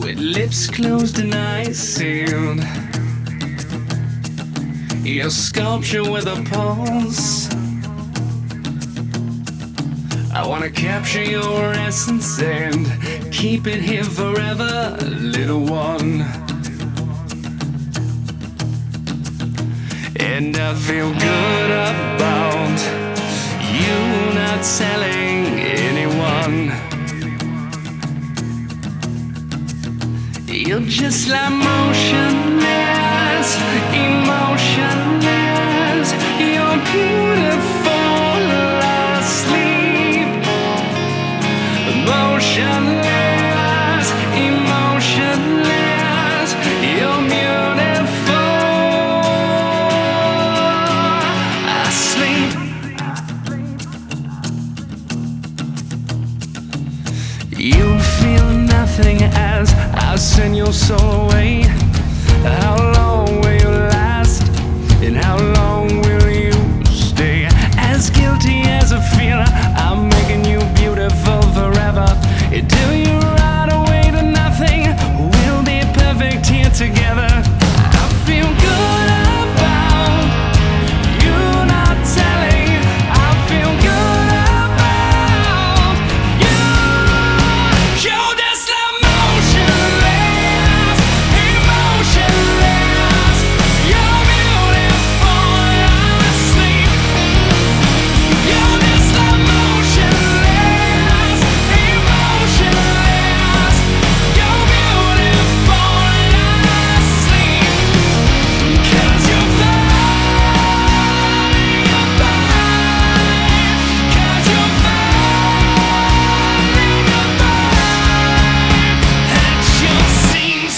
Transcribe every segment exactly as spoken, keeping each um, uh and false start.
with lips closed and eyes sealed. Your sculpture with a pulse. I wanna capture your essence and keep it here forever, little one. And I feel good about you not telling anyone. You're just like motionless, emotionless. You're beautiful asleep. Motionless, emotionless. You're beautiful asleep. You feel nothing as I send your soul away. How long will you last? And how long will you stay? As guilty as a feeler, I'm making you beautiful forever. Till you ride away to nothing, we'll be perfect here together. I feel good about you not telling. I feel good about you. You're just like motionless, emotionless. You're beautiful asleep. You're just like motionless, emotionless. You're beautiful asleep. 'Cause you're flying above. 'Cause you're flying above. At your seams.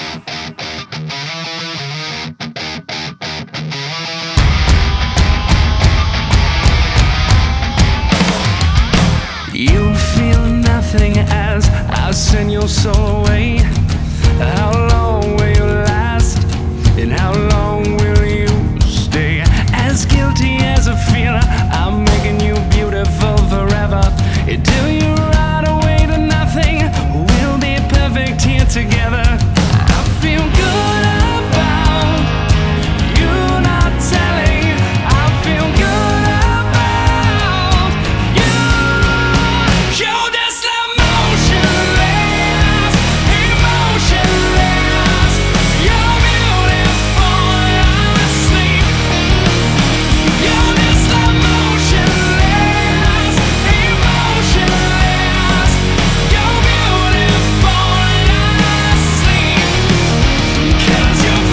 You feel nothing as I send your soul away. How long will you last? And how long will you stay? As guilty as a feeler, I'm making you beautiful forever. Till you ride away to nothing, we'll be perfect here together. I feel good about you not telling. I feel good about you. You're just like motionless, emotionless. You're beautiful asleep. You're just like motionless, emotionless. You're beautiful asleep. 'Cause you're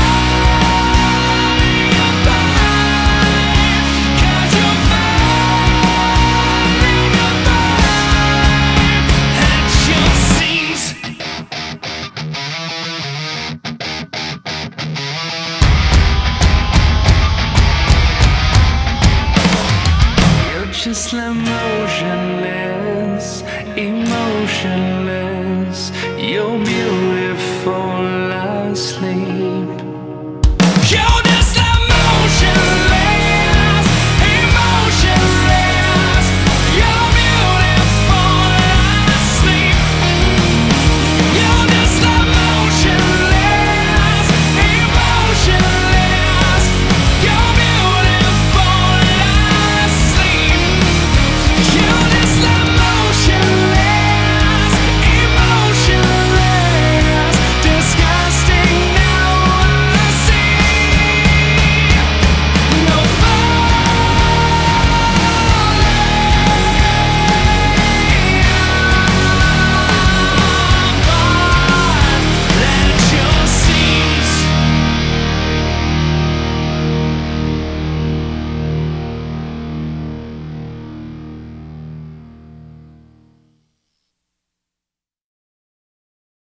flying above. 'Cause you're flying above. At your seams. You're just like motionless, emotionless. You're beautiful asleep. You're